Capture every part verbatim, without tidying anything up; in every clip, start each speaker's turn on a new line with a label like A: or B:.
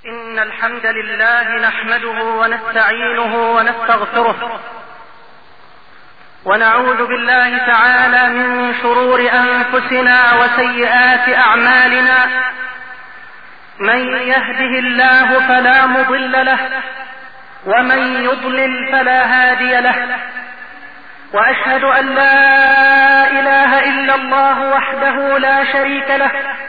A: إن الحمد لله نحمده ونستعينه ونستغفره ونعوذ بالله تعالى من شرور أنفسنا وسيئات أعمالنا. من يهده الله فلا مضل له ومن يضلل فلا هادي له، وأشهد أن لا إله إلا الله وحده لا شريك له،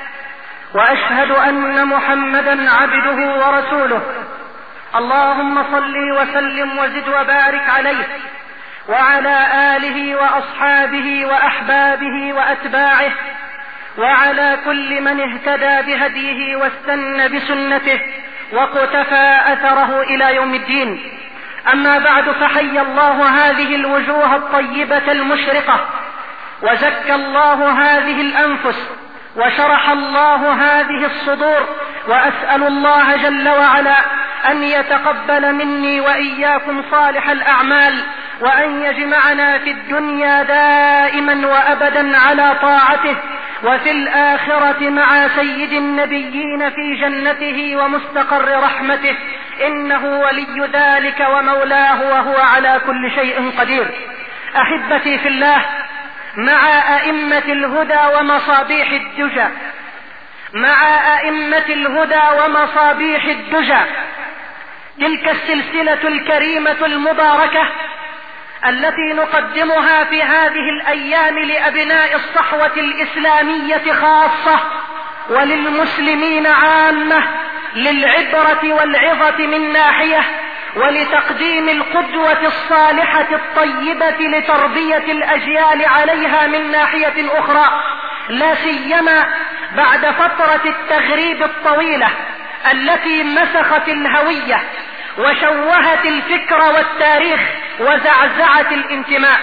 A: وأشهد أن محمدا عبده ورسوله. اللهم صل وسلم وزد وبارك عليه وعلى آله وأصحابه وأحبابه وأتباعه وعلى كل من اهتدى بهديه واستنى بسنته وقتفى أثره إلى يوم الدين. أما بعد، فحي الله هذه الوجوه الطيبة المشرقة، وزكى الله هذه الأنفس، وشرح الله هذه الصدور، وأسأل الله جل وعلا أن يتقبل مني وإياكم صالح الأعمال، وأن يجمعنا في الدنيا دائما وأبدا على طاعته، وفي الآخرة مع سيد النبيين في جنته ومستقر رحمته، إنه ولي ذلك ومولاه وهو على كل شيء قدير. أحبتي في الله، مع أئمة الهدى ومصابيح الدجى مع أئمة الهدى ومصابيح الدجى تلك السلسلة الكريمة المباركة التي نقدمها في هذه الأيام لأبناء الصحوة الإسلامية خاصة وللمسلمين عامة، للعبرة والعظة من ناحية، ولتقديم القدوة الصالحة الطيبة لتربية الأجيال عليها من ناحية أخرى، لا سيما بعد فترة التغريب الطويلة التي مسخت الهوية وشوهت الفكر والتاريخ وزعزعت الانتماء.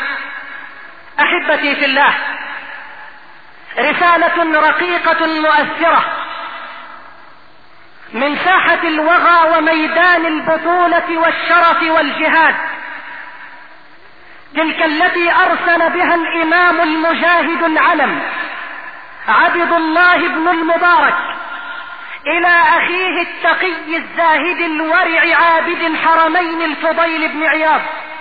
A: أحبتي في الله، رسالة رقيقة مؤثرة من ساحة الوغى وميدان البطولة والشرف والجهاد، تلك التي أرسل بها الإمام المجاهد العلم عبد الله بن المبارك إلى أخيه التقي الزاهد الورع عابد الحرمين الفضيل بن عياض،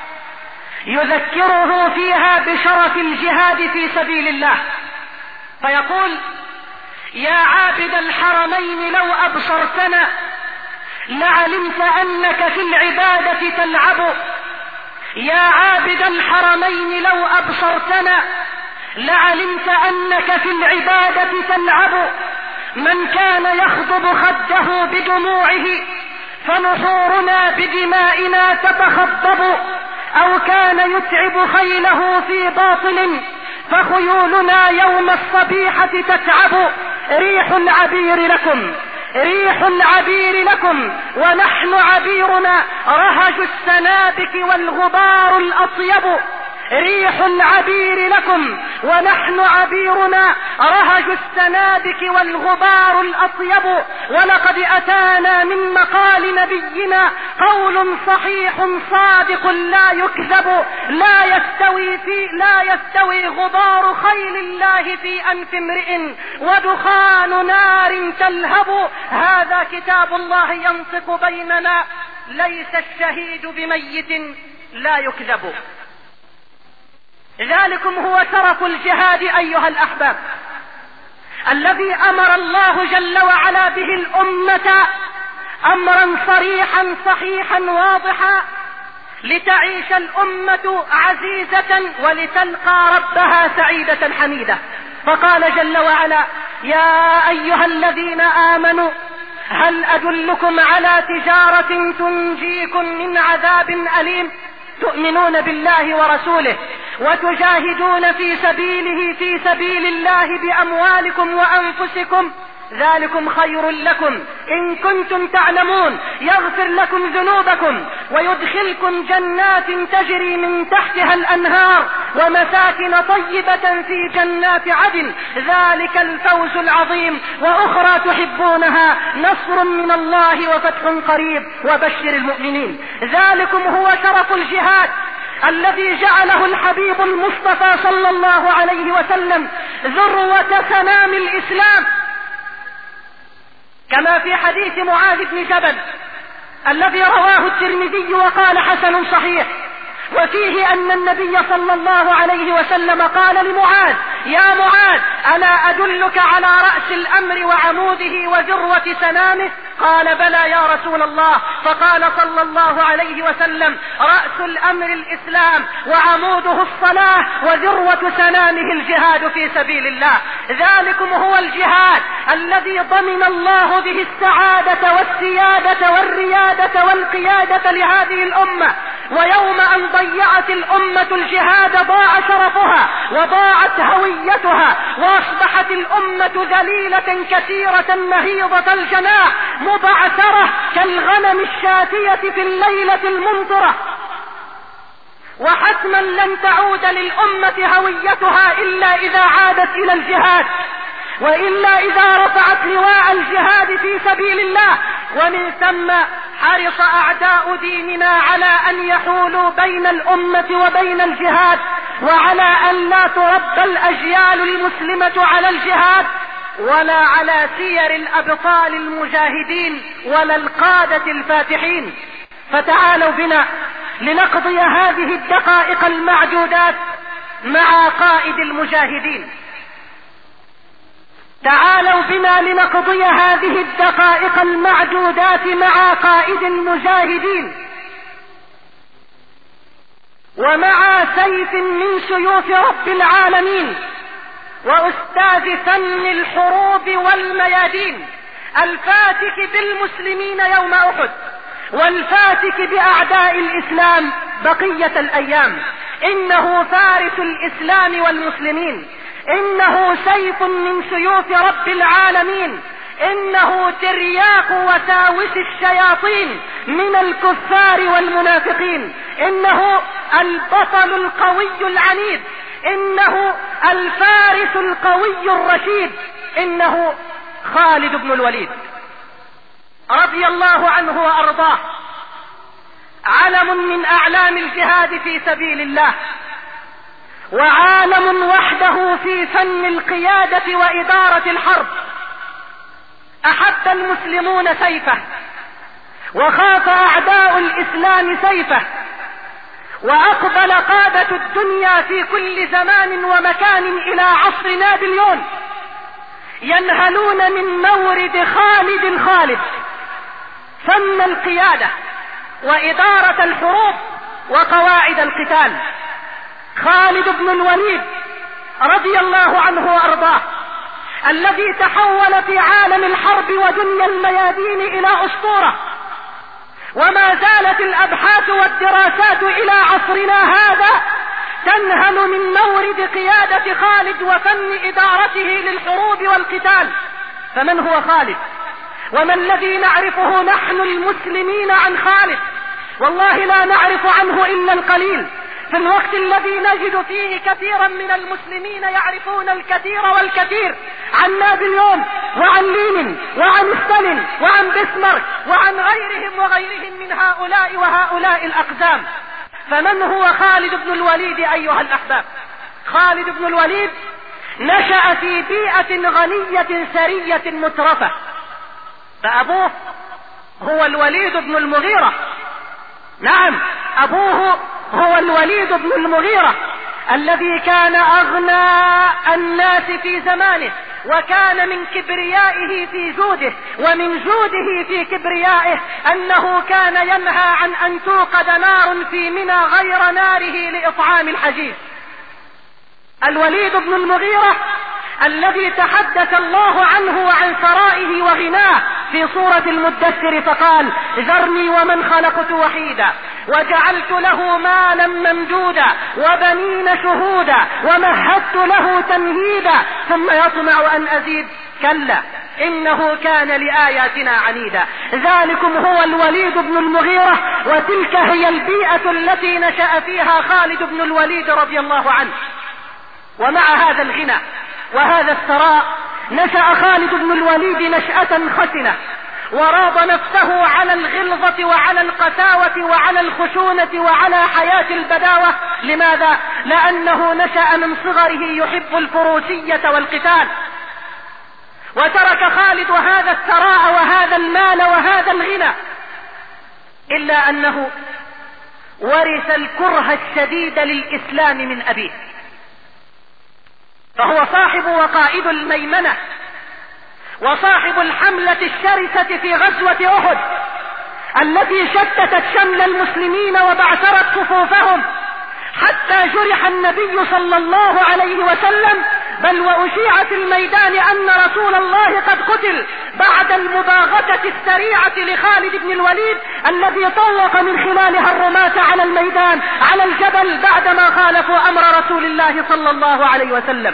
A: يذكره فيها بشرف الجهاد في سبيل الله، فيقول: يا عابد الحرمين لو أبصرتنا لعلمت أنك في العبادة تلعب. يا عابد الحرمين لو أبصرتنا لعلمت أنك في العبادة تلعب. من كان يخضب خده بدموعه فنحورنا بدمائنا تتخضب، أو كان يتعب خيله في باطل فخيولنا يوم الصبيحة تتعب. ريح العبير لكم ريح العبير لكم ونحن عبيرنا رهج السنابك والغبار الأطيب. ريح العبير لكم ونحن عبيرنا رهج السنابك والغبار الأطيب. ولقد أتانا من مقال نبينا قول صحيح صادق لا يكذب. لا يستوي في لا يستوي غبار خيل الله في أنف امرئ ودخان نار تلهب. هذا كتاب الله ينطق بيننا، ليس الشهيد بميت لا يكذب. ذلكم هو شرف الجهاد أيها الأحباب، الذي أمر الله جل وعلا به الأمة أمرا صريحا صحيحا واضحا، لتعيش الأمة عزيزة ولتلقى ربها سعيدة حميدة. فقال جل وعلا: يا أيها الذين آمنوا هل أدلكم على تجارة تنجيكم من عذاب أليم؟ تؤمنون بالله ورسوله وتجاهدون في سبيله في سبيل الله بأموالكم وأنفسكم، ذلكم خير لكم إن كنتم تعلمون، يغفر لكم ذنوبكم ويدخلكم جنات تجري من تحتها الأنهار ومساكن طيبة في جنات عدن، ذلك الفوز العظيم. وأخرى تحبونها نصر من الله وفتح قريب وبشر المؤمنين. ذلكم هو شرف الجهاد الذي جعله الحبيب المصطفى صلى الله عليه وسلم ذروة سنام الإسلام. كما في حديث معاذ بن جبل الذي رواه الترمذي وقال حسن صحيح، وفيه أن النبي صلى الله عليه وسلم قال لمعاذ: يا معاذ، ألا أدلك على رأس الأمر وعموده وذروة سنامه؟ قال: بلى يا رسول الله. فقال صلى الله عليه وسلم: رأس الأمر الإسلام، وعموده الصلاة، وذروة سنامه الجهاد في سبيل الله. ذلكم هو الجهاد الذي ضمن الله به السعادة والسيادة والريادة والقيادة لهذه الأمة. ويوم أن ضيعت الأمة الجهاد ضاع شرفها وضاعت هويتها، وأصبحت الأمة ذليلة كثيرة مهيضة الجناح مبعثرة كالغنم الشاتية في الليلة الممطرة. وحتما لن تعود للأمة هويتها إلا إذا عادت إلى الجهاد، وإلا إذا رفعت لواء الجهاد في سبيل الله. ومن ثم حرص أعداء ديننا على أن يحولوا بين الأمة وبين الجهاد، وعلى أن لا تربى الأجيال المسلمة على الجهاد ولا على سير الأبطال المجاهدين ولا القادة الفاتحين. فتعالوا بنا لنقضي هذه الدقائق المعدودات مع قائد المجاهدين. تعالوا بنا لنقضي هذه الدقائق المعدودات مع قائد المجاهدين، ومع سيف من سيوف رب العالمين، وأستاذ فن الحروب والميادين، الفاتك بالمسلمين يوم أحد، والفاتك بأعداء الإسلام بقية الأيام. إنه فارس الإسلام والمسلمين، إنه سيف من سيوف رب العالمين، إنه ترياق وساوس الشياطين من الكفار والمنافقين، إنه البطل القوي العنيد، إنه الفارس القوي الرشيد، إنه خالد بن الوليد رضي الله عنه وأرضاه، علم من أعلام الجهاد في سبيل الله، وعالم وحده في فن القيادة وإدارة الحرب. أحب المسلمون سيفه، وخاف أعداء الإسلام سيفه، وأقبل قادة الدنيا في كل زمان ومكان إلى عصر نابليون ينهلون من مورد خالد خالد فن القيادة وإدارة الحروب وقواعد القتال. خالد بن الوليد رضي الله عنه وأرضاه، الذي تحول في عالم الحرب ودنيا الميادين إلى أسطورة، وما زالت الأبحاث والدراسات إلى عصرنا هذا تنهل من مورد قيادة خالد وفن إدارته للحروب والقتال. فمن هو خالد؟ وما الذي نعرفه نحن المسلمين عن خالد؟ والله لا نعرف عنه إلا القليل، في الوقت الذي نجد فيه كثيرا من المسلمين يعرفون الكثير والكثير عن نابليون وعن لينين وعن ستالين وعن بسمارك وعن غيرهم وغيرهم من هؤلاء وهؤلاء الأقزام. فمن هو خالد بن الوليد أيها الأحباب؟ خالد بن الوليد نشأ في بيئة غنية سرية مترفة، فأبوه هو الوليد بن المغيرة. نعم، أبوه هو الوليد بن المغيرة الذي كان أغنى الناس في زمانه، وكان من كبريائه في جوده، ومن جوده في كبريائه أنه كان ينهى عن أن توقد نار في منى غير ناره لإطعام الحجيج. الوليد بن المغيرة الذي تحدث الله عنه وعن ثرائه وغناه في سورة المدثر فقال: ذرني ومن خلقت وحيدا وجعلت له مالا ممدودا وبنين شهودا ومهدت له تمهيدا ثم يطمع أن أزيد، كلا إنه كان لآياتنا عنيدا. ذلكم هو الوليد بن المغيرة، وتلك هي البيئة التي نشأ فيها خالد بن الوليد رضي الله عنه. ومع هذا الغنى وهذا الثراء نشأ خالد بن الوليد نشأة خشنة، وراض نفسه على الغلظة وعلى القساوة وعلى الخشونة وعلى حياة البداوة. لماذا؟ لأنه نشأ من صغره يحب الفروسية والقتال، وترك خالد هذا الثراء وهذا المال وهذا الغنى، إلا أنه ورث الكره الشديد للإسلام من أبيه، فهو صاحب وقائد الميمنة وصاحب الحملة الشرسة في غزوة أحد التي شتتت شمل المسلمين وبعثرت صفوفهم حتى جرح النبي صلى الله عليه وسلم، بل وأشيع في الميدان أن رسول الله قد قتل بعد المباغتة السريعة لخالد بن الوليد الذي طوق من خلالها الرماة على الميدان على الجبل بعدما خالفوا أمر رسول الله صلى الله عليه وسلم.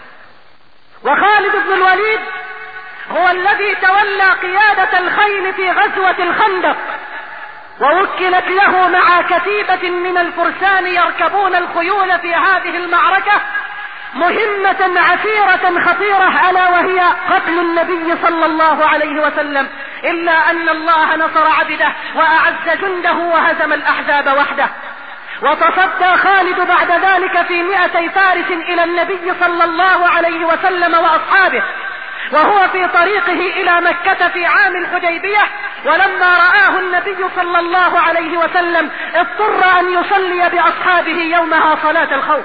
A: وخالد بن الوليد هو الذي تولى قيادة الخيل في غزوة الخندق، ووكلت له مع كتيبة من الفرسان يركبون الخيول في هذه المعركة مهمة عسيرة خطيرة، ألا وهي قتل النبي صلى الله عليه وسلم، إلا أن الله نصر عبده وأعز جنده وهزم الأحزاب وحده. وتصدى خالد بعد ذلك في مئتي فارس إلى النبي صلى الله عليه وسلم وأصحابه، وهو في طريقه إلى مكة في عام الحديبية، ولما رآه النبي صلى الله عليه وسلم اضطر أن يصلي بأصحابه يومها صلاة الخوف.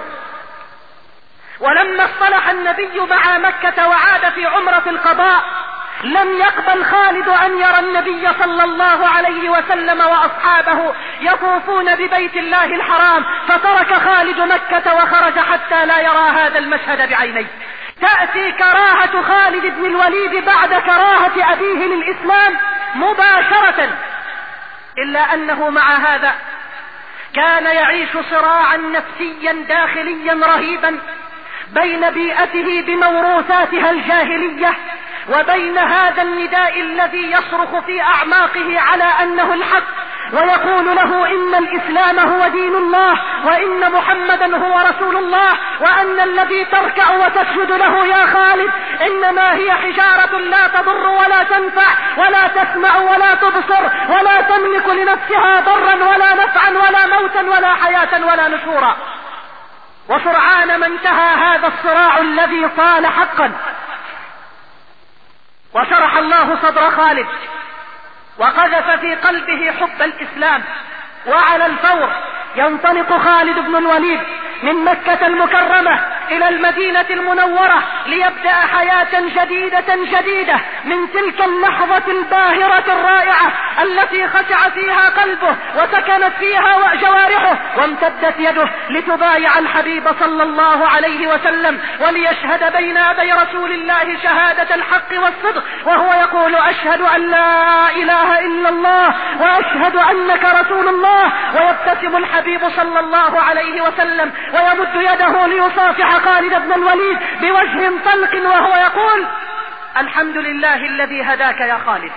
A: ولما اصطلح النبي مع مكة وعاد في عمرة القضاء لم يقبل خالد أن يرى النبي صلى الله عليه وسلم وأصحابه يطوفون ببيت الله الحرام، فترك خالد مكة وخرج حتى لا يرى هذا المشهد بعينيه. تأتي كراهة خالد بن الوليد بعد كراهة أبيه للإسلام مباشرة، إلا أنه مع هذا كان يعيش صراعا نفسيا داخليا رهيبا بين بيئته بموروثاتها الجاهلية وبين هذا النداء الذي يصرخ في أعماقه على أنه الحق، ويقول له إن الإسلام هو دين الله، وإن محمدا هو رسول الله، وأن الذي تركع وتسجد له يا خالد إنما هي حجارة لا تضر ولا تنفع ولا تسمع ولا تبصر ولا تملك لنفسها ضرا ولا نفعا ولا موتا ولا حياة ولا نشورا. وسرعان ما انتهى هذا الصراع الذي طال حقا، وشرح الله صدر خالد وقذف في قلبه حب الإسلام، وعلى الفور ينطلق خالد بن الوليد من مكة المكرمة إلى المدينة المنورة ليبدأ حياة جديدة جديدة من تلك اللحظة الباهرة الرائعة التي خشع فيها قلبه وسكنت فيها جوارحه وامتدت يده لتبايع الحبيب صلى الله عليه وسلم وليشهد بين يدي رسول الله شهادة الحق والصدق، وهو يقول أشهد أن لا إله إلا الله وأشهد أنك رسول الله، ويبتسم الحبيب صلى الله عليه وسلم ويمد يده ليصافح خالد بن الوليد بوجه طلق وهو يقول الحمد لله الذي هداك يا خالد،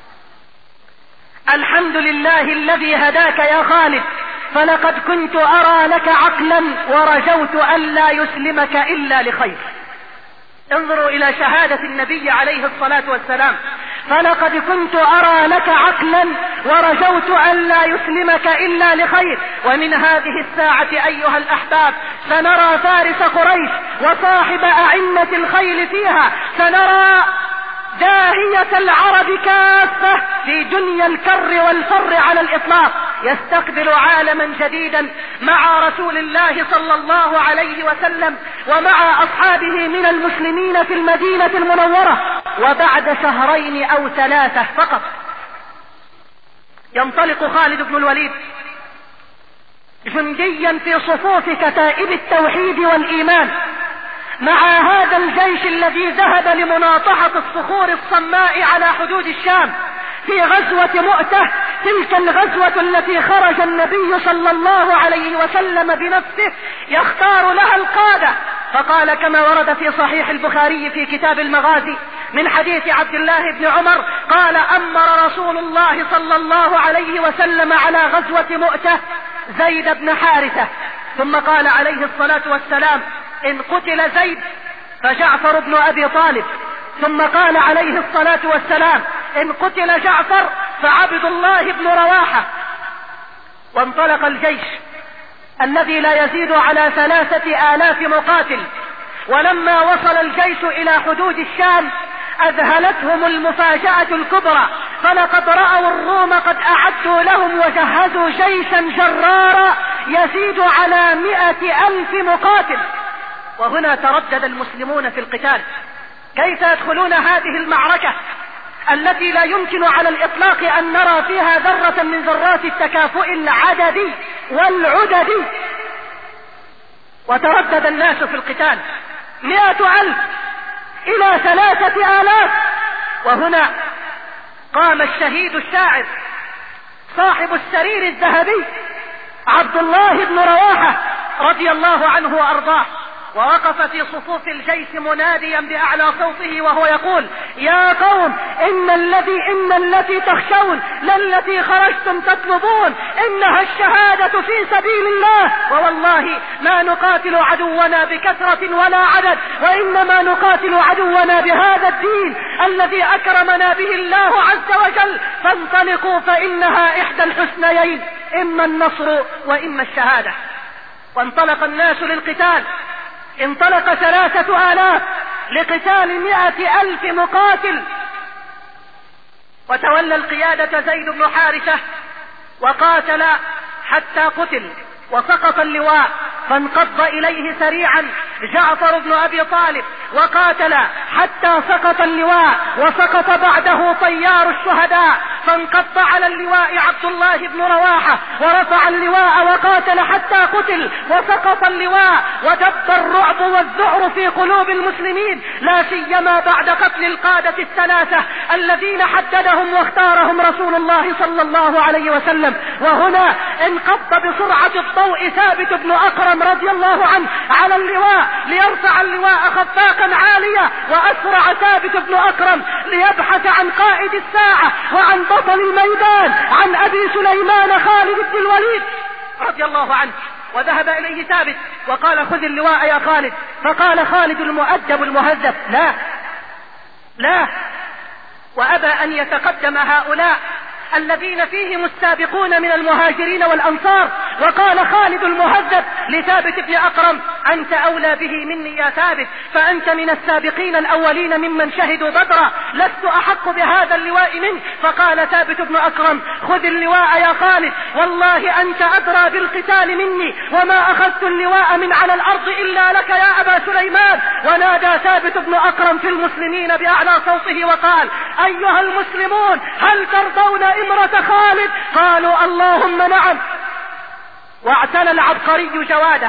A: الحمد لله الذي هداك يا خالد، فلقد كنت أرى لك عقلا ورجوت أن لا يسلمك إلا لخير. انظروا إلى شهادة النبي عليه الصلاة والسلام، فلقد كنت أرى لك عقلا ورجوت أن لا يسلمك إلا لخير. ومن هذه الساعة أيها الأحباب سنرى فارس قريش وصاحب أعنة الخيل فيها، سنرى داهية العرب كافة في دنيا الكر والفر على الإطلاق يستقبل عالما جديدا مع رسول الله صلى الله عليه وسلم ومع أصحابه من المسلمين في المدينة المنورة. وبعد شهرين أو ثلاثة فقط ينطلق خالد بن الوليد جنديا في صفوف كتائب التوحيد والإيمان مع هذا الجيش الذي ذهب لمناطحة الصخور الصماء على حدود الشام في غزوة مؤتة، تلك الغزوة التي خرج النبي صلى الله عليه وسلم بنفسه يختار لها القادة، فقال كما ورد في صحيح البخاري في كتاب المغازي من حديث عبد الله بن عمر قال أمر رسول الله صلى الله عليه وسلم على غزوة مؤتة زيد بن حارثة، ثم قال عليه الصلاة والسلام إن قتل زيد فجعفر بن أبي طالب، ثم قال عليه الصلاة والسلام إن قتل جعفر فعبد الله بن رواحة. وانطلق الجيش الذي لا يزيد على ثلاثة آلاف مقاتل، ولما وصل الجيش إلى حدود الشام أذهلتهم المفاجأة الكبرى، فلقد رأوا الروم قد أعدوا لهم وجهزوا جيشا جرارا يزيد على مئة ألف مقاتل. وهنا تردد المسلمون في القتال، كيف يدخلون هذه المعركة التي لا يمكن على الإطلاق أن نرى فيها ذرة من ذرات التكافؤ العددي والعددي. وتردد الناس في القتال، مئة ألف إلى ثلاثة آلاف. وهنا قام الشهيد الشاعر صاحب السرير الذهبي عبد الله بن رواحة رضي الله عنه وأرضاه، ووقف في صفوف الجيش مناديا بأعلى صوته وهو يقول: يا قوم، إن الذي إن التي تخشون للتي خرجتم تطلبون، إنها الشهادة في سبيل الله، ووالله ما نقاتل عدونا بكثرة ولا عدد، وإنما نقاتل عدونا بهذا الدين الذي أكرمنا به الله عز وجل، فانطلقوا فإنها إحدى الحسنيين، إما النصر وإما الشهادة. وانطلق الناس للقتال، انطلق ثلاثة آلاف لقتال مئة ألف مقاتل. وتولى القيادة زيد بن حارثة وقاتل حتى قتل وسقط اللواء، فانقض إليه سريعا جعفر بن أبي طالب وقاتل حتى سقط اللواء، وسقط بعده طيار الشهداء، فانقض على اللواء عبد الله بن رواحة ورفع اللواء وقاتل حتى قتل وسقط اللواء. ودب الرعب والذعر في قلوب المسلمين، لا سيما بعد قتل القادة الثلاثة الذين حددهم واختارهم رسول الله صلى الله عليه وسلم. وهنا انقض بسرعة الضوء ثابت بن أكرم رضي الله عنه على اللواء ليرفع اللواء خفاقا عاليا، وأسرع ثابت بن أكرم ليبحث عن قائد الساعة وعن بطل الميدان، عن أبي سليمان خالد بن الوليد رضي الله عنه. وذهب إليه ثابت وقال: خذ اللواء يا خالد. فقال خالد المؤدب المهذب: لا لا، وأبى أن يتقدم هؤلاء الذين فيهم السابقون من المهاجرين والأنصار. وقال خالد المهذب لثابت بن أكرم: أنت أولى به مني يا ثابت، فأنت من السابقين الأولين ممن شهدوا بدرا، لست أحق بهذا اللواء منك. فقال ثابت بن أكرم: خذ اللواء يا خالد، والله أنت أدرى بالقتال مني، وما أخذت اللواء من على الأرض إلا لك يا أبا سليمان. ونادى ثابت بن أكرم في المسلمين بأعلى صوته وقال: أيها المسلمون، هل ترضون امرة خالد؟ قالوا: اللهم نعم. واعتنى العبقري جواده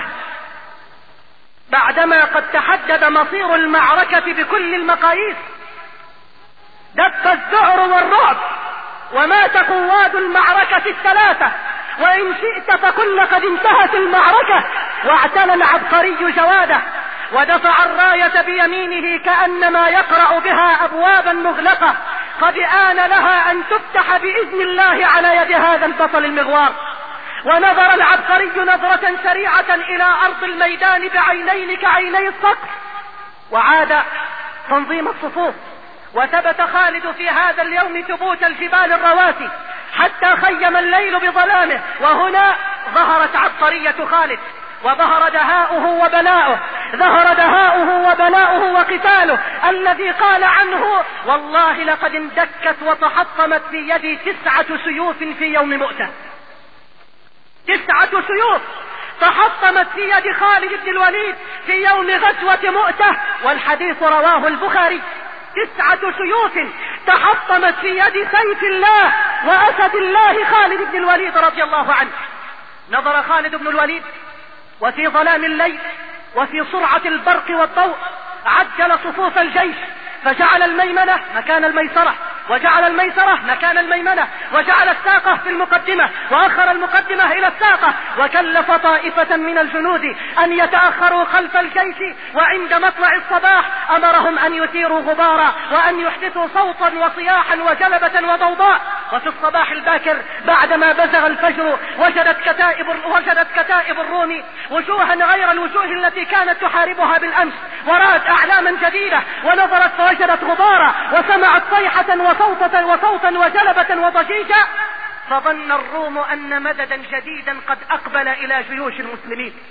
A: بعدما قد تحدد مصير المعركة بكل المقاييس. دق الذعر والرعب ومات قواد المعركة الثلاثة، وإن شئت فقل قد انتهت المعركة. واعتنى العبقري جواده ودفع الراية بيمينه كأنما يقرأ بها أبوابا مغلقة قد آن لها أن تفتح بإذن الله على يد هذا البطل المغوار. ونظر العبقري نظرة سريعة إلى أرض الميدان بعينين كعيني الصقر، وعاد تنظيم الصفوف. وثبت خالد في هذا اليوم ثبوت الجبال الرواسي حتى خيم الليل بظلامه. وهنا ظهرت عبقرية خالد، وظهر دهاؤه وبلاؤه، ظهر دهاؤه وبلاؤه وقتاله الذي قال عنه: والله لقد اندكت وتحطمت في يدي تسعة سيوف في يوم مؤتة. تسعة سيوف تحطمت في يد خالد بن الوليد في يوم غزوة مؤتة، والحديث رواه البخاري. تسعة سيوف تحطمت في يد سيف الله وأسد الله خالد بن الوليد رضي الله عنه. نظر خالد بن الوليد وفي ظلام الليل وفي سرعة البرق والضوء عجل صفوف الجيش، فجعل الميمنة مكان الميسرة، وجعل الميسرة مكان الميمنة، وجعل الساقة في المقدمة، وأخر المقدمة إلى الساقة، وكلف طائفة من الجنود أن يتأخروا خلف الجيش، وعند مطلع الصباح أمرهم أن يثيروا غبارا وأن يحدثوا صوتا وصياحا وجلبة وضوضاء. وفي الصباح الباكر بعدما بزغ الفجر وجدت كتائب وجدت كتائب الروم وجوها غير الوجوه التي كانت تحاربها بالأمس، ورأت أعلاما جديدة، ونظرت فوجدت غبارا وسمعت صيحة وصوتا وصوتا وجلبة وضجيجا، فظن الروم أن مددا جديدا قد أقبل إلى جيوش المسلمين.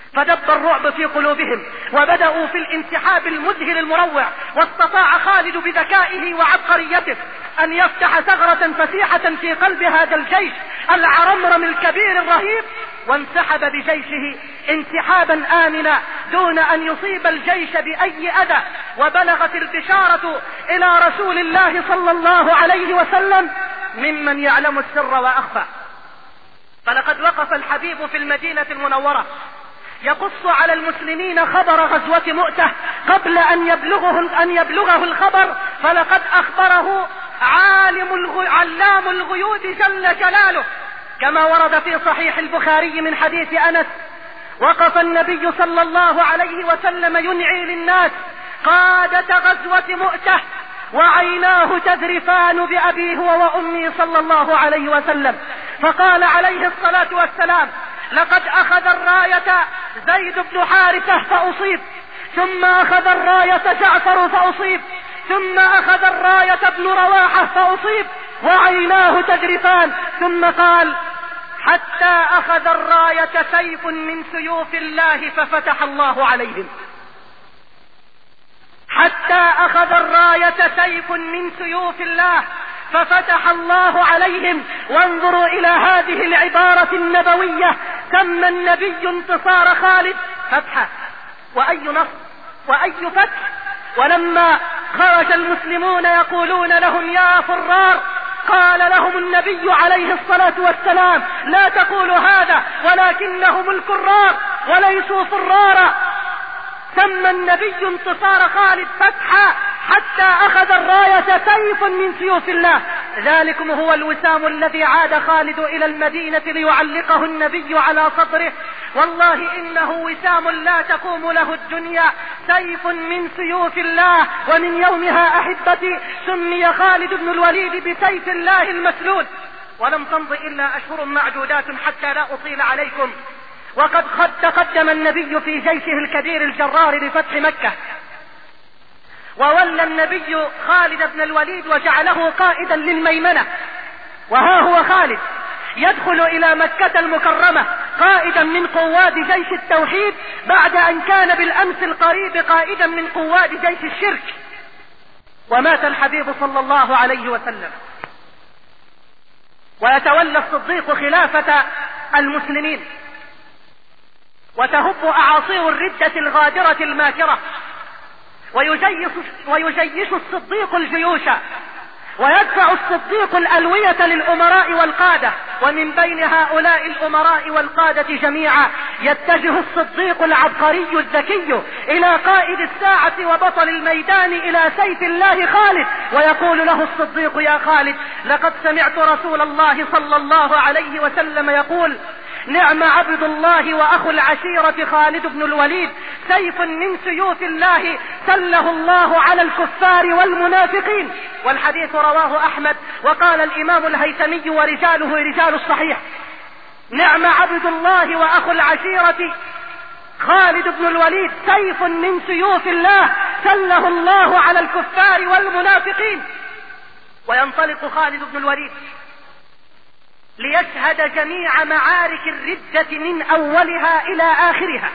A: فدب الرعب في قلوبهم وبدأوا في الانسحاب المذهل المروع. واستطاع خالد بذكائه وعبقريته أن يفتح ثغرة فسيحة في قلب هذا الجيش العرمرم الكبير الرهيب، وانسحب بجيشه انسحابا آمنا دون أن يصيب الجيش بأي أذى. وبلغت البشارة إلى رسول الله صلى الله عليه وسلم ممن يعلم السر وأخفى. فلقد وقف الحبيب في المدينة المنورة يقص على المسلمين خبر غزوة مؤتة قبل أن يبلغه, أن يبلغه الخبر، فلقد أخبره عالم الغ... علام الغيوب جل جلاله، كما ورد في صحيح البخاري من حديث أنس: وقف النبي صلى الله عليه وسلم ينعي للناس قادة غزوة مؤتة وعيناه تذرفان بأبيه وأمي صلى الله عليه وسلم، فقال عليه الصلاة والسلام: لقد أخذ الراية زيد بن حارثة فأصيب، ثم أخذ الراية جعفر فأصيب، ثم أخذ الراية ابن رواحة فأصيب وعيناه تذرفان، ثم قال: حتى أخذ الراية سيف من سيوف الله ففتح الله عليهم. حتى أخذ الراية سيف من سيوف الله ففتح الله عليهم. وانظروا إلى هذه العبارة النبوية: تم النبي انتصار خالد فتحا، وأي نصر وأي فتح. ولما خرج المسلمون يقولون لهم: يا فرار، قال لهم النبي عليه الصلاة والسلام: لا تقولوا هذا، ولكنهم الكرار وليسوا فرارا. تم النبي انتصار خالد فتحا حتى أخذ الراية سيف من سيوف الله. ذلكم هو الوسام الذي عاد خالد إلى المدينة ليعلقه النبي على صدره. والله إنه وسام لا تقوم له الدنيا، سيف من سيوف الله. ومن يومها أحبتي سمي خالد بن الوليد بسيف الله المسلول. ولم تمض إلا أشهر معدودات حتى لا أطيل عليكم، وقد قد تقدم النبي في جيشه الكبير الجرار لفتح مكة، وولى النبي خالد بن الوليد وجعله قائدا للميمنة. وها هو خالد يدخل إلى مكة المكرمة قائدا من قواد جيش التوحيد، بعد أن كان بالأمس القريب قائدا من قواد جيش الشرك. ومات الحبيب صلى الله عليه وسلم، ويتولى الصديق خلافة المسلمين، وتهب أعاصير الردة الغادرة الماكرة، ويجيش, ويجيش الصديق الجيوش، ويدفع الصديق الألوية للأمراء والقادة. ومن بين هؤلاء الأمراء والقادة جميعا يتجه الصديق العبقري الذكي إلى قائد الساعة وبطل الميدان، إلى سيف الله خالد، ويقول له الصديق: يا خالد، لقد سمعت رسول الله صلى الله عليه وسلم يقول: نعم عبد الله وأخو العشيرة خالد بن الوليد، سيف من سيوف الله سله الله على الكفار والمنافقين. والحديث رواه أحمد، وقال الإمام الهيثمي ورجاله رجال الصحيح: نعم عبد الله وأخو العشيرة خالد بن الوليد، سيف من سيوف الله سله الله على الكفار والمنافقين. وينطلق خالد بن الوليد ليشهد جميع معارك الردة من أولها إلى آخرها.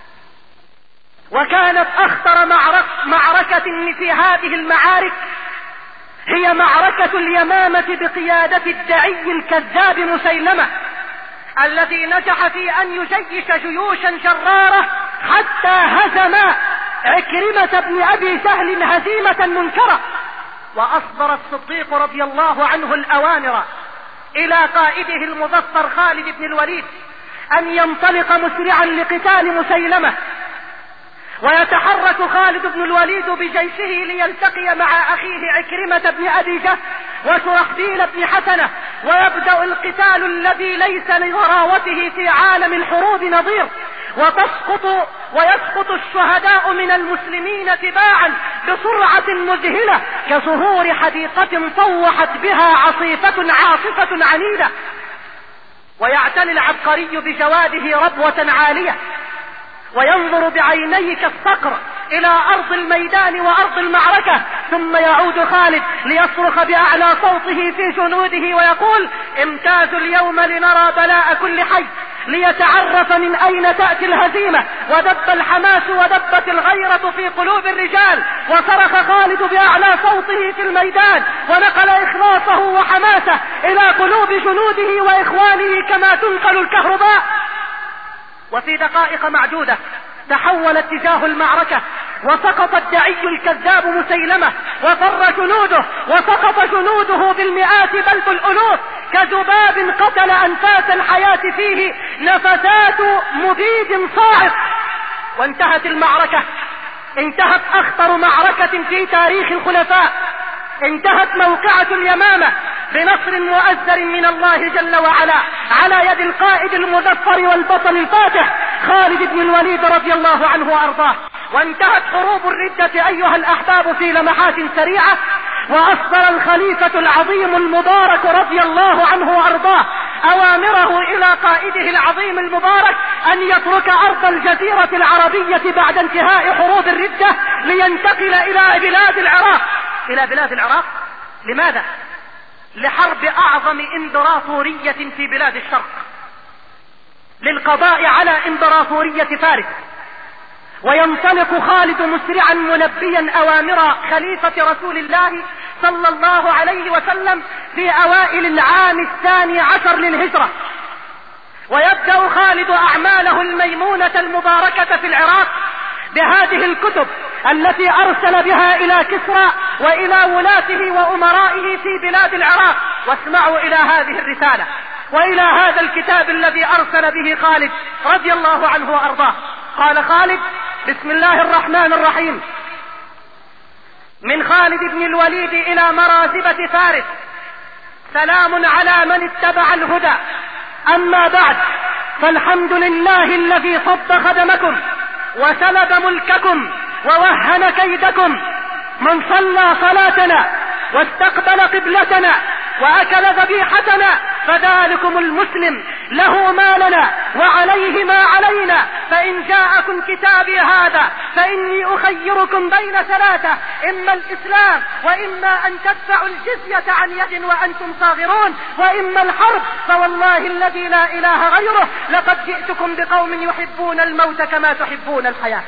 A: وكانت أخطر معركة في هذه المعارك هي معركة اليمامة بقيادة الدعي الكذاب مسيلمة، الذي نجح في أن يجيش جيوشا جرارة حتى هزم عكرمة بن أبي جهل هزيمة منكرة. وأصدر الصديق رضي الله عنه الأوامر إلى قائده المظفر خالد بن الوليد أن ينطلق مسرعا لقتال مسيلمة. ويتحرك خالد بن الوليد بجيشه ليلتقي مع أخيه عكرمة بن أبي جهل وشرحبيل بن حسنة، ويبدأ القتال الذي ليس لغراوته في عالم الحروب نظير. وتسقط ويسقط الشهداء من المسلمين تباعا بسرعة مذهلة كزهور حديقة طوحت بها عصيفة عاصفة عنيدة. ويعتني العبقري بجواده ربوة عالية، وينظر بعينيه كالصقر إلى أرض الميدان وأرض المعركة، ثم يعود خالد ليصرخ بأعلى صوته في جنوده ويقول: امتازوا اليوم لنرى بلاء كل حي، ليتعرف من أين تأتي الهزيمة، ودب الحماس ودبت الغيرة في قلوب الرجال، وصرخ خالد بأعلى صوته في الميدان، ونقل إخلاصه وحماسه إلى قلوب جنوده وإخوانه كما تنقل الكهرباء. وفي دقائق معدودة تحول اتجاه المعركة، وسقط الدعي الكذاب مسيلمة، وفر جنوده، وسقط جنوده بالمئات بل بالألوف كذباب قتل أنفاس الحياة فيه نفثات مبيد صاعق. وانتهت المعركة، انتهت أخطر معركة في تاريخ الخلفاء، انتهت موقعة اليمامة بنصر مؤزر من الله جل وعلا على يد القائد المظفر والبطل الفاتح خالد بن الوليد رضي الله عنه وأرضاه. وانتهت حروب الردة أيها الأحباب في لمحات سريعة، وأصدر الخليفة العظيم المبارك رضي الله عنه وأرضاه أوامره إلى قائده العظيم المبارك أن يترك أرض الجزيرة العربية بعد انتهاء حروب الردة لينتقل إلى بلاد العراق. إلى بلاد العراق لماذا؟ لحرب أعظم إمبراطورية في بلاد الشرق، للقضاء على إمبراطورية فارس. وينطلق خالد مسرعا ملبيا أوامر خليفة رسول الله صلى الله عليه وسلم في أوائل العام الثاني عشر للهجرة، ويبدأ خالد أعماله الميمونة المباركة في العراق بهذه الكتب التي أرسل بها إلى كسرى وإلى ولاته وأمرائه في بلاد العراق. واسمعوا إلى هذه الرسالة وإلى هذا الكتاب الذي أرسل به خالد رضي الله عنه وأرضاه. قال خالد: بسم الله الرحمن الرحيم، من خالد بن الوليد إلى مرازبة فارس، سلام على من اتبع الهدى، أما بعد، فالحمد لله الذي صد خدمكم وسلب ملككم ووهن كيدكم، من صلى صلاتنا واستقبل قبلتنا وأكل ذبيحتنا فذلكم المسلم له ما لنا وعليه ما علينا. فإن جاءكم كتابي هذا فإني أخيركم بين ثلاثة: إما الإسلام، وإما أن تدفعوا الجزية عن يد وأنتم صاغرون، وإما الحرب، فوالله الذي لا إله غيره لقد جئتكم بقوم يحبون الموت كما تحبون الحياة.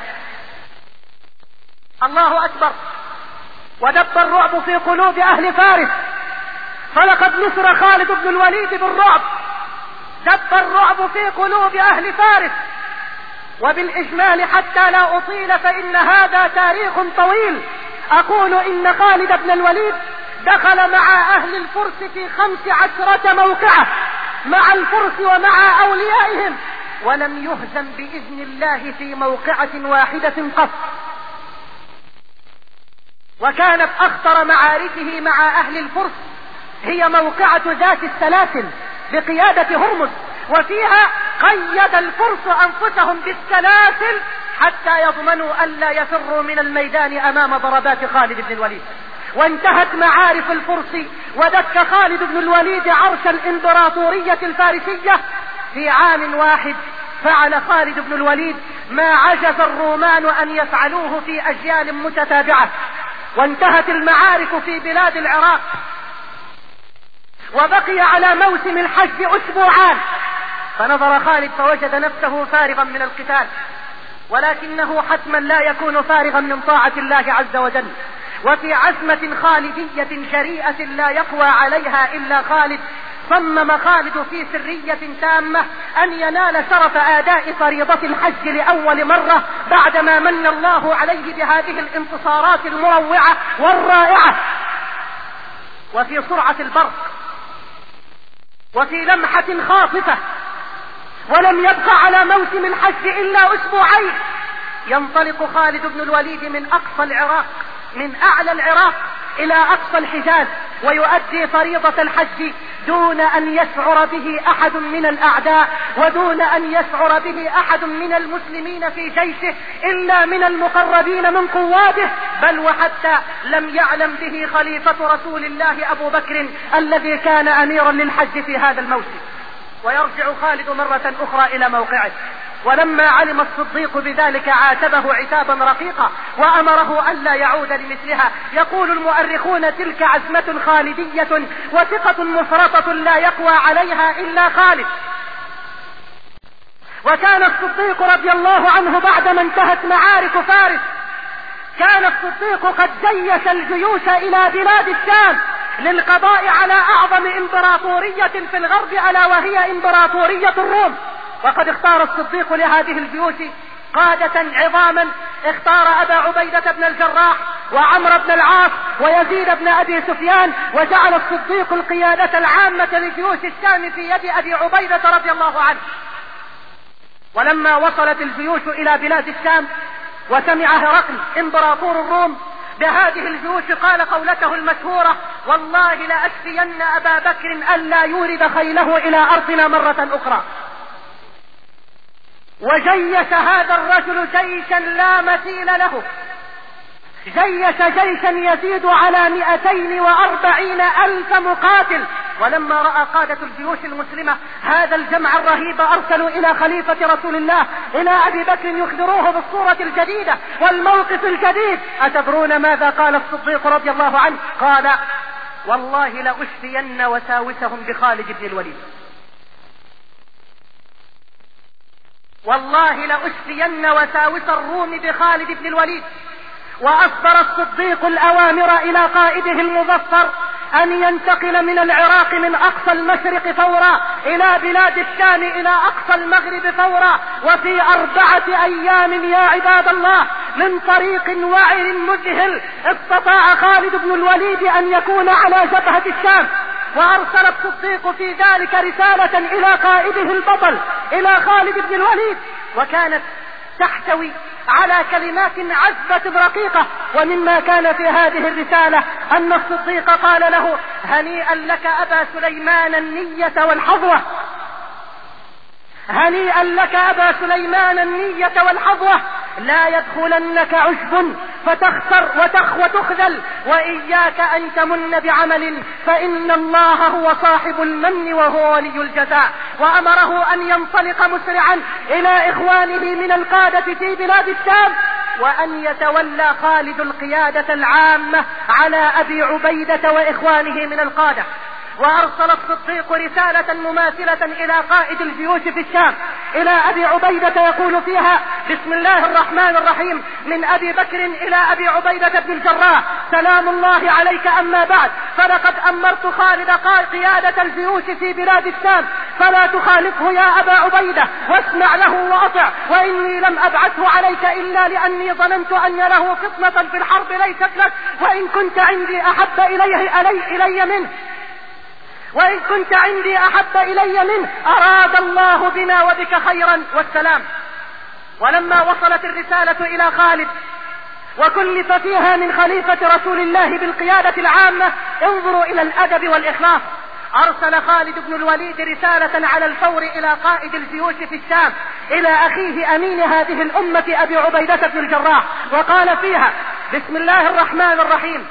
A: الله أكبر. ودب الرعب في قلوب أهل فارس، فلقد نصر خالد بن الوليد بالرعب، دب الرعب في قلوب أهل فارس. وبالإجمال حتى لا أطيل فإن هذا تاريخ طويل، أقول إن خالد بن الوليد دخل مع أهل الفرس في خمس عشرة موقعة مع الفرس ومع أوليائهم، ولم يهزم بإذن الله في موقعة واحدة قط. وكانت أخطر معاركه مع أهل الفرس هي موقعة ذات السلاسل بقيادة هرمز، وفيها قيد الفرس أنفسهم بالسلاسل حتى يضمنوا ألا يفروا من الميدان أمام ضربات خالد بن الوليد. وانتهت معارف الفرس ودك خالد بن الوليد عرش الإمبراطورية الفارسية. في عام واحد فعل خالد بن الوليد ما عجز الرومان أن يفعلوه في أجيال متتابعة. وانتهت المعارك في بلاد العراق، وبقي على موسم الحج أسبوعان، فنظر خالد فوجد نفسه فارغا من القتال، ولكنه حتما لا يكون فارغا من طاعة الله عز وجل. وفي عزمة خالدية جريئة لا يقوى عليها إلا خالد، صمم خالد في سرية تامة أن ينال شرف أداء فريضة الحج لأول مرة بعدما من الله عليه بهذه الانتصارات المروعة والرائعة. وفي سرعة البرق وفي لمحة خاطفة، ولم يبقى على موسم الحج إلا أسبوعين، ينطلق خالد بن الوليد من أقصى العراق، من أعلى العراق إلى أقصى الحجاز، ويؤدي فريضة الحج دون أن يشعر به أحد من الأعداء، ودون أن يشعر به أحد من المسلمين في جيشه إلا من المقربين من قواته، بل وحتى لم يعلم به خليفة رسول الله أبو بكر الذي كان أميرا للحج في هذا الموسم. ويرجع خالد مرة أخرى إلى موقعه، ولما علم الصديق بذلك عاتبه عتابا رقيقا وأمره ألا يعود لمثلها. يقول المؤرخون: تلك عزمة خالدية وثقة مفرطة لا يقوى عليها إلا خالد. وكان الصديق رضي الله عنه بعدما انتهت معارك فارس كان الصديق قد جيش الجيوش الى بلاد الشام للقضاء على اعظم امبراطورية في الغرب، الا وهي امبراطورية الروم. وقد اختار الصديق لهذه الجيوش قادة عظاما، اختار ابا عبيدة بن الجراح وعمرو بن العاص ويزيد بن ابي سفيان، وجعل الصديق القيادة العامة لجيوش الشام في يد ابي عبيدة رضي الله عنه. ولما وصلت الجيوش الى بلاد الشام وسمع هرقل امبراطور الروم بهذه الجيوش قال قولته المشهورة: والله لأشفين ابا بكر الا يورد خيله الى ارضنا مرة اخرى. وجيش هذا الرجل جيشا لا مثيل له، جيش جيشا يزيد على مئتين واربعين الف مقاتل. ولما رأى قادة الجيوش المسلمة هذا الجمع الرهيب ارسلوا الى خليفة رسول الله، الى ابي بكر، يخبروه بالصورة الجديدة والموقف الجديد. اتدرون ماذا قال الصديق رضي الله عنه؟ قال: والله لأشفين وساوسهم بخالد بن الوليد، والله لأشفين وساوس الروم بخالد بن الوليد. وأصدر الصديق الأوامر إلى قائده المظفر أن ينتقل من العراق من أقصى المشرق فورا إلى بلاد الشام إلى أقصى المغرب فورا، وفي أربعة أيام يا عباد الله من طريق وعر مذهل استطاع خالد بن الوليد أن يكون على جبهة الشام. وأرسل الصديق في ذلك رسالة إلى قائده البطل إلى خالد بن الوليد، وكانت تحتوي على كلمات عذبة رقيقة. ومما كان في هذه الرسالة أن الصديق قال له: هنيئا لك أبا سليمان النية والحظوة، هنيئا لك أبا سليمان النية والحظوة، لا يدخلنك عشب فتخسر وتخ وتخذل، وإياك أن تمن بعمل فإن الله هو صاحب المن وهو ولي الجزاء. وأمره أن ينطلق مسرعا إلى إخوانه من القادة في بلاد الشام، وأن يتولى خالد القيادة العامة على أبي عبيدة وإخوانه من القادة. وأرسل الصديق رسالة مماثلة إلى قائد الجيوش في الشام إلى أبي عبيدة يقول فيها: بسم الله الرحمن الرحيم، من أبي بكر إلى أبي عبيدة بن الجراح، سلام الله عليك، أما بعد، فلقد أمرت خالد قيادة الجيوش في بلاد الشام، فلا تخالفه يا أبا عبيدة، واسمع له وأطع، وإني لم أبعثه عليك إلا لأني ظننت أن له فطنة في الحرب ليست لك، وإن كنت عندي أحب إليه إلي, إلي منه وإن كنت عندي أحب إلي منه أراد الله بنا وبك خيرا والسلام. ولما وصلت الرسالة إلى خالد وكلف فيها من خليفة رسول الله بالقيادة العامة، انظروا إلى الأدب والإخلاص، أرسل خالد بن الوليد رسالة على الفور إلى قائد الجيوش في الشام إلى أخيه أمين هذه الأمة أبي عبيدة بن الجراح، وقال فيها: بسم الله الرحمن الرحيم،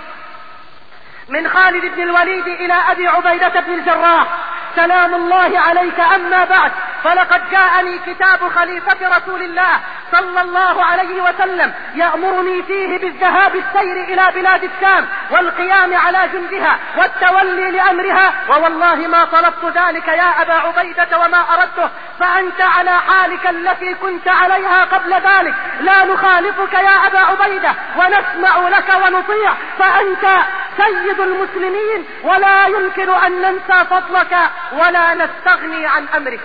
A: من خالد بن الوليد إلى أبي عبيدة بن الجراح، سلام الله عليك، أما بعد، فلقد جاءني كتاب خليفة رسول الله صلى الله عليه وسلم يأمرني فيه بالذهاب السير إلى بلاد الشام والقيام على جندها والتولي لأمرها، ووالله ما طلبت ذلك يا أبا عبيدة وما أردته، فأنت على حالك التي كنت عليها قبل ذلك، لا نخالفك يا أبا عبيدة، ونسمع لك ونطيع، فأنت سيد المسلمين، ولا يمكن أن ننسى فضلك ولا نستغني عن أمرك.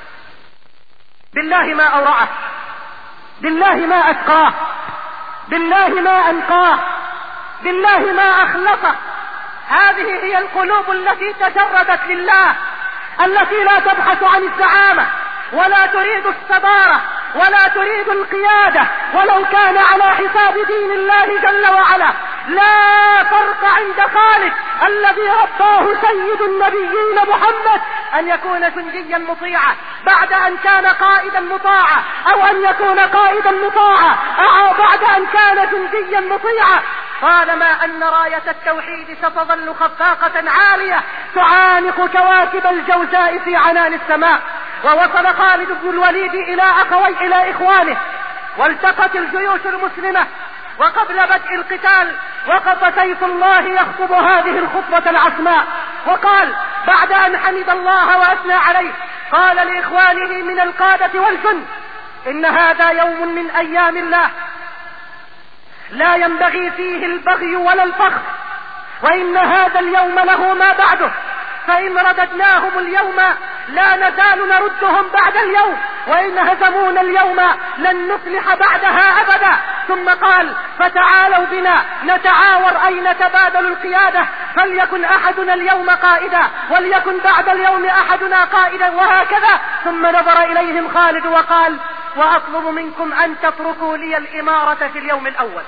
A: بالله ما أورعه، بالله ما أتقاه، بالله ما أنقاه، بالله ما أخلصه. هذه هي القلوب التي تجردت لله، التي لا تبحث عن الزعامة ولا تريد الصدارة ولا تريد القيادة، ولو كان على حساب دين الله جل وعلا. لا فرق عند خالد الذي رباه سيد النبيين محمد أن يكون جنديا مطيعا بعد أن كان قائدا مطاعا، أو أن يكون قائدا مطاعا أو بعد أن كان جنديا مطيعا، طالما أن راية التوحيد ستظل خفاقة عالية تعانق كواكب الجوزاء في عنان السماء. ووصل خالد بن الوليد إلى أخوي إلى إخوانه، والتقت الجيوش المسلمة، وقبل بدء القتال وقف سيف الله يخطب هذه الخطبة العصماء، وقال بعد أن حمد الله وأثنى عليه: قال لإخوانه من القادة والجند: إن هذا يوم من أيام الله لا ينبغي فيه البغي ولا الفخر، وإن هذا اليوم له ما بعده، فإن رددناهم اليوم لا نزال نردهم بعد اليوم، وإن هزمونا اليوم لن نفلح بعدها أبدا. ثم قال: فتعالوا بنا نتعاور أي نتبادل القيادة، فليكن أحدنا اليوم قائدا وليكن بعد اليوم أحدنا قائدا، وهكذا. ثم نظر إليهم خالد وقال: وأطلب منكم أن تتركوا لي الإمارة في اليوم الأول.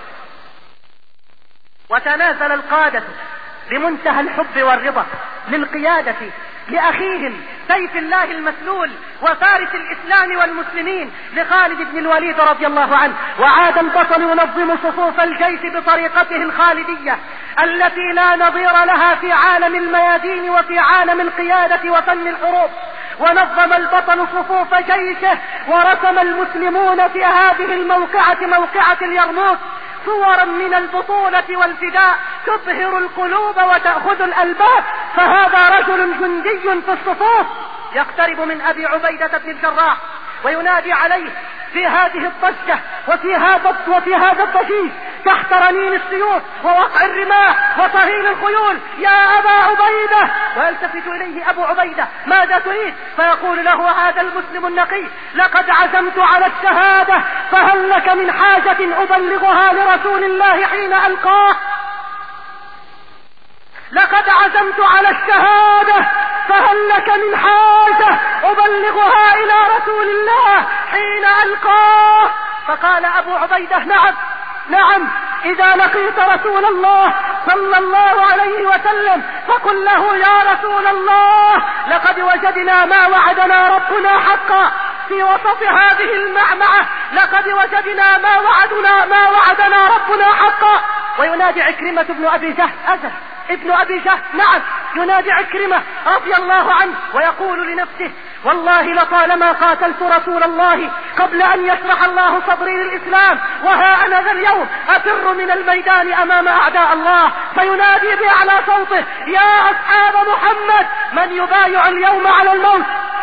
A: وتنازل القادة بمنتهى الحب والرضا للقيادة لأخيهم سيف الله المسلول وفارس الإسلام والمسلمين لخالد بن الوليد رضي الله عنه. وعاد البطل ينظم صفوف الجيش بطريقته الخالدية التي لا نظير لها في عالم الميادين وفي عالم القيادة وفن الحروب. ونظم البطل صفوف جيشه، ورسم المسلمون في هذه الموقعة موقعة اليرموك صورا من البطولة والفداء تبهر القلوب وتأخذ الألباب. فهذا رجل جندي في الصفوف يقترب من أبي عبيدة بن الجراح وينادي عليه في هذه الضجة وفي هذا وفي هذا الضجيج تحت رنين السيوف ووقع الرماح وطهيل الخيول: يا أبا عبيدة. ويلتفت إليه أبو عبيدة: ماذا تريد؟ فيقول له هذا المسلم النقي: لقد عزمت على الشهادة، فهل لك من حاجة أبلغها لرسول الله حين ألقاه؟ لقد عزمت على الشهادة، فهل لك من حاجة أبلغها إلى رسول الله حين ألقاه؟ فقال أبو عبيدة: نعم نعم، إذا لقيت رسول الله صلى الله عليه وسلم فقل له: يا رسول الله، لقد وجدنا ما وعدنا ربنا حقا في وسط هذه المعمعة، لقد وجدنا ما وعدنا ما وعدنا ربنا حقا. وينادي عكرمة بن أبي جهل أزل ابن أبي جهل نعم ينادي عكرمة رضي الله عنه ويقول لنفسه: والله لطالما قاتلت رسول الله قبل أن يشرح الله صدري للإسلام، وها أنا ذا اليوم أفر من الميدان أمام أعداء الله. فينادي بأعلى صوته: يا أصحاب محمد، من يبايع اليوم على الموت؟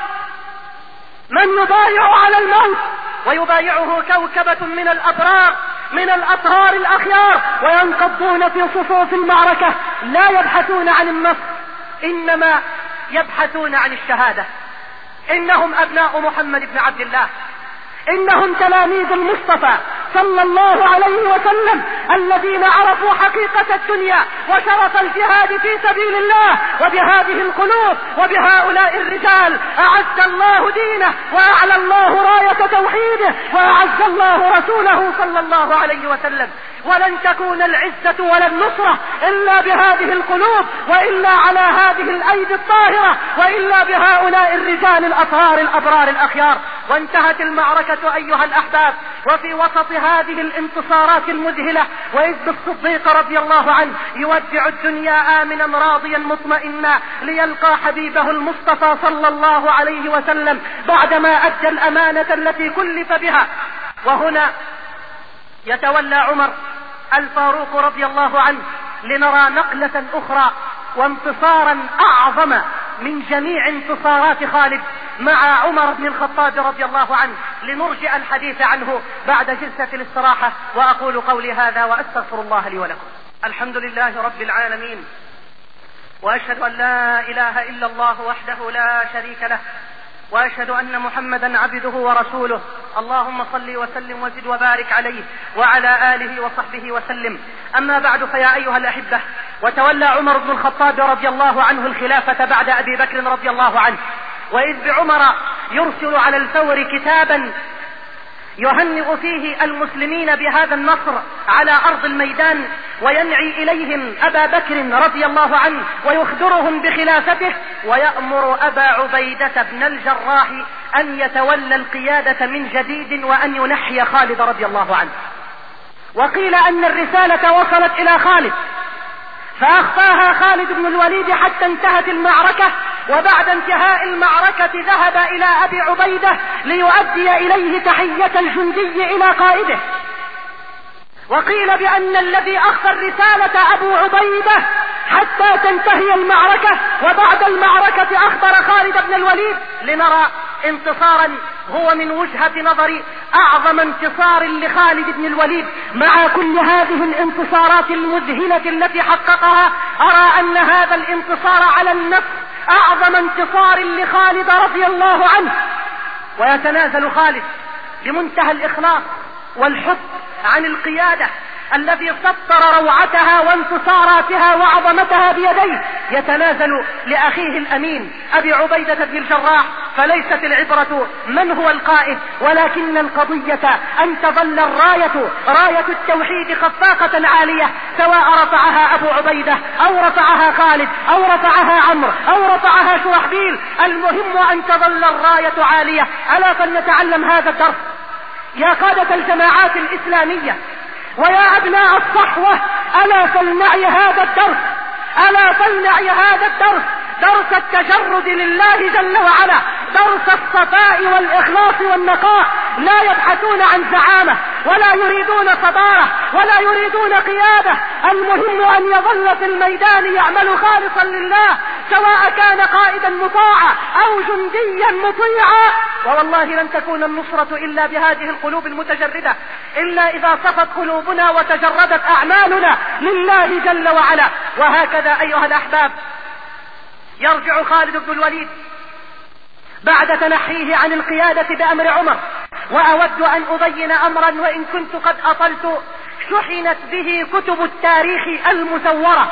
A: من يبايع على الموت؟ ويبايعه كوكبة من الأبرار من الأطهار الأخيار، وينقضون في صفوف المعركة لا يبحثون عن النصر، إنما يبحثون عن الشهادة. إنهم أبناء محمد بن عبد الله، إنهم تلاميذ المصطفى صلى الله عليه وسلم الذين عرفوا حقيقة الدنيا وشرف الجهاد في سبيل الله. وبهذه القلوب وبهؤلاء الرجال أعز الله دينه وأعلى الله راية توحيده وأعز الله رسوله صلى الله عليه وسلم. ولن تكون العزة ولا النصرة إلا بهذه القلوب، وإلا على هذه الأيدي الطاهرة، وإلا بهؤلاء الرجال الأطهار الأبرار الأخيار. وانتهت المعركة أيها الأحباب، وفي وسط هذه الانتصارات المذهلة وإذ بالصديق رضي الله عنه يودع الدنيا آمنا راضيا مطمئنا ليلقى حبيبه المصطفى صلى الله عليه وسلم بعدما أدى الأمانة التي كلف بها. وهنا يتولى عمر الفاروق رضي الله عنه لنرى نقلة أخرى وانتصارا أعظم من جميع انتصارات خالد مع عمر بن الخطاب رضي الله عنه، لنرجع الحديث عنه بعد جلسة الاستراحة. وأقول قولي هذا وأستغفر الله لي ولكم. الحمد لله رب العالمين، وأشهد أن لا إله إلا الله وحده لا شريك له، وأشهد أن محمدا عبده ورسوله. اللهم صل وسلم وزد وبارك عليه وعلى آله وصحبه وسلم. أما بعد، فيا أيها الأحبة، وتولى عمر بن الخطاب رضي الله عنه الخلافة بعد أبي بكر رضي الله عنه، وإذ بعمر يرسل على الفور كتابا يهنئ فيه المسلمين بهذا النصر على أرض الميدان، وينعي إليهم أبا بكر رضي الله عنه ويخبرهم بخلافته، ويأمر أبا عبيدة بن الجراح أن يتولى القيادة من جديد وأن ينحي خالد رضي الله عنه. وقيل أن الرسالة وصلت إلى خالد فأخفاها خالد بن الوليد حتى انتهت المعركة، وبعد انتهاء المعركة ذهب إلى أبي عبيدة ليؤدي إليه تحية الجندي إلى قائده. وقيل بأن الذي أخفى الرسالة أبو عبيدة حتى تنتهي المعركة. وبعد المعركة أخبر خالد بن الوليد لنرى انتصارا هو من وجهة نظري أعظم انتصار لخالد بن الوليد. مع كل هذه الانتصارات المذهلة التي حققها، أرى أن هذا الانتصار على النفس أعظم انتصار لخالد رضي الله عنه. ويتنازل خالد بمنتهى الإخلاص والحب عن القيادة الذي سطر روعتها وانتصاراتها وعظمتها بيديه، يتنازل لأخيه الأمين أبي عبيدة بن الجراح. فليست العبرة من هو القائد، ولكن القضية أن تظل الراية راية التوحيد خفاقة عالية، سواء رفعها أبو عبيدة أو رفعها خالد أو رفعها عمرو أو رفعها شرحبيل، المهم أن تظل الراية عالية. ألا فلنتعلم هذا الدرس يا قادة الجماعات الإسلامية ويا أبناء الصحوة، ألا فلنعي هذا الدرس، ألا فلنعي هذا الدرس، درس التجرد لله جل وعلا، درس الصفاء والإخلاص والنقاء. لا يبحثون عن زعامة ولا يريدون صدارة ولا يريدون قيادة، المهم أن يظل في الميدان يعمل خالصا لله، سواء كان قائدا مطاعا أو جنديا مطيعا. ووالله لن تكون النصرة إلا بهذه القلوب المتجردة، إلا إذا صفت قلوبنا وتجردت أعمالنا لله جل وعلا. وهكذا أيها الأحباب يرجع خالد بن الوليد بعد تنحيه عن القيادة بأمر عمر. وأود أن أبين أمرا وإن كنت قد أطلت، شحنت به كتب التاريخ المزورة،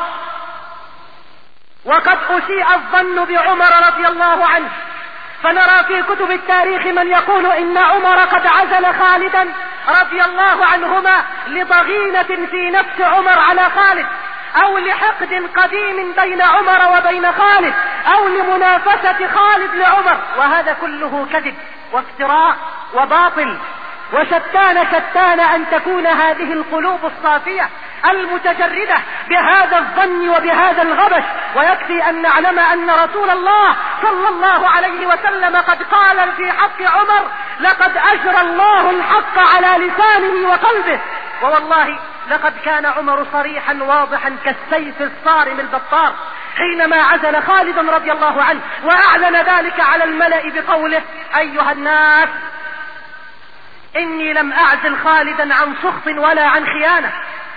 A: وقد أسيء الظن بعمر رضي الله عنه. فنرى في كتب التاريخ من يقول إن عمر قد عزل خالدا رضي الله عنهما لضغينة في نفس عمر على خالد، أو لحقد قديم بين عمر وبين خالد، أو لمنافسة خالد لعمر. وهذا كله كذب وافتراء وباطل. وشتان شتان أن تكون هذه القلوب الصافية المتجردة بهذا الظن وبهذا الغبش. ويكفي أن نعلم أن رسول الله صلى الله عليه وسلم قد قال في حق عمر: لقد أجرى الله الحق على لسانه وقلبه. ووالله لقد كان عمر صريحا واضحا كالسيف الصارم البطار حينما عزل خالدا رضي الله عنه، وأعلن ذلك على الملأ بقوله: أيها الناس، إني لم أعزل خالدا عن سخط ولا عن خيانة،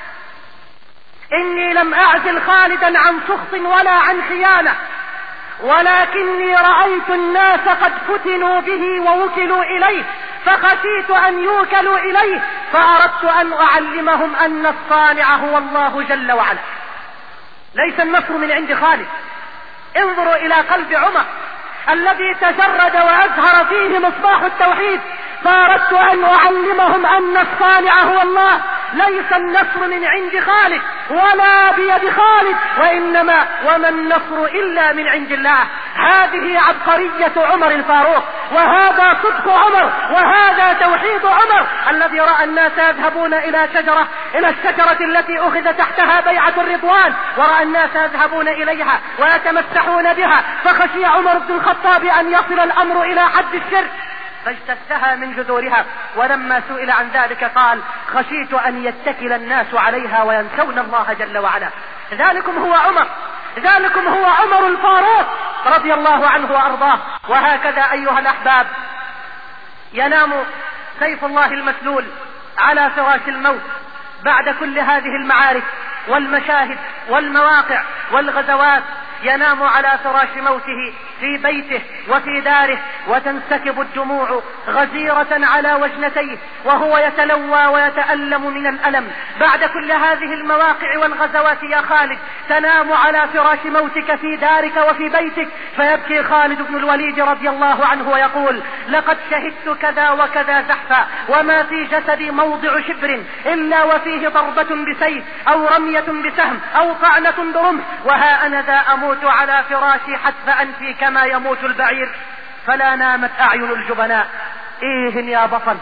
A: إني لم أعزل خالدا عن سخط ولا عن خيانة، ولكني رأيت الناس قد فتنوا به ووكلوا إليه، فخشيت أن يوكلوا إليه، فأردت أن أعلمهم أن الصانع هو الله جل وعلا. ليس النصر من عند خالد. انظروا إلى قلب عمر الذي تجرد وأزهر فيه مصباح التوحيد، فأردت أن أعلمهم أن الصانع هو الله. ليس النصر من عند خالد ولا بيد خالد، وإنما وما النصر إلا من عند الله. هذه عبقرية عمر الفاروق، وهذا صدق عمر، وهذا توحيد عمر الذي رأى الناس يذهبون إلى شجرة إلى الشجرة التي أخذ تحتها بيعة الرضوان، ورأى الناس يذهبون إليها ويتمسحون بها، فخشي عمر بن الخطاب أن يصل الأمر إلى حد الشرك فاجتثها من جذورها. ولما سئل عن ذلك قال: خشيت أن يتكل الناس عليها وينسون الله جل وعلا. ذلكم هو عمر، ذلكم هو عمر الفاروق رضي الله عنه وأرضاه. وهكذا أيها الأحباب ينام سيف الله المسلول على فراش الموت بعد كل هذه المعارك والمشاهد والمواقع والغزوات، ينام على فراش موته في بيته وفي داره، وتنسكب الدموع غزيرة على وجنتيه وهو يتلوى ويتألم من الألم. بعد كل هذه المواقع والغزوات يا خالد تنام على فراش موتك في دارك وفي بيتك، فيبكي خالد بن الوليد رضي الله عنه ويقول: لقد شهدت كذا وكذا زحفا، وما في جسدي موضع شبر إلا وفيه ضربة بسيف أو رمية بسهم أو طعنة برمح، وها أنا ذا أموت على فراشي حتف أنفي كما يموت البعير، فلا نامت أعين الجبناء. إيه يا بطل،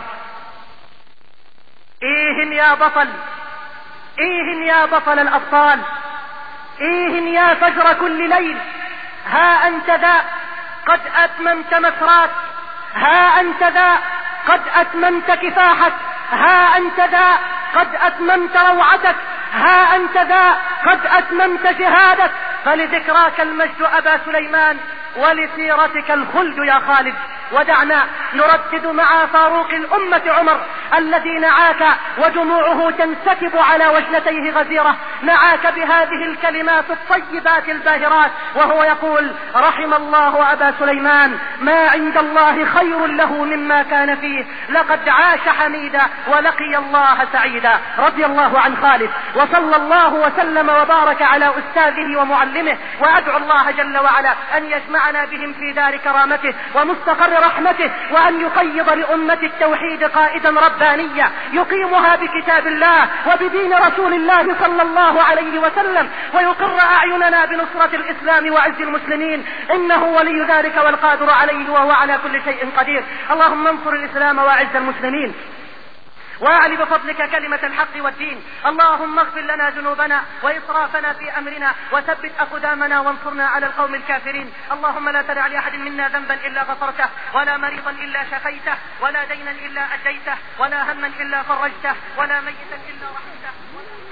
A: إيه يا بطل، إيه يا بطل الأبطال، إيه يا فجر كل ليل. ها أنت ذا قد أتممت مسراك، ها أنت ذا قد أتممت كفاحك، ها أنت ذا قد أتممت روعتك، ها أنت ذا قد أتممت جهادك، فلذكراك المجد أبا سليمان ولسيرتك الخلد يا خالد. ودعنا نردد مع فاروق الأمة عمر الذي نعاك ودموعه تنسكب على وجنتيه غزيرة، نعاك بهذه الكلمات الطيبات الباهرات وهو يقول: رحم الله أبا سليمان، ما عند الله خير له مما كان فيه، لقد عاش حميدا ولقي الله سعيدا. رضي الله عن خالد، وصلى الله وسلم وبارك على أستاذه ومعلمه، وأدعو الله جل وعلا أن يجمعنا بهم في دار كرامته ومستقر رحمته، وأن يقيض لأمة التوحيد قائدا ربانيا يقيمها بكتاب الله وبدين رسول الله صلى الله عليه وسلم، ويقر أعيننا بنصرة الإسلام وعز المسلمين، إنه ولي ذلك والقادر عليه وهو على كل شيء قدير. اللهم انصر الإسلام وأعز المسلمين، وأعل بفضلك كلمة الحق والدين. اللهم اغفر لنا ذنوبنا وإسرافنا في أمرنا، وثبت أقدامنا وانصرنا على القوم الكافرين. اللهم لا تدع لأحد منا ذنبا إلا غفرته، ولا مريضا إلا شفيته، ولا دينا إلا أديته، ولا هما إلا فرجته، ولا ميتا إلا رحمته.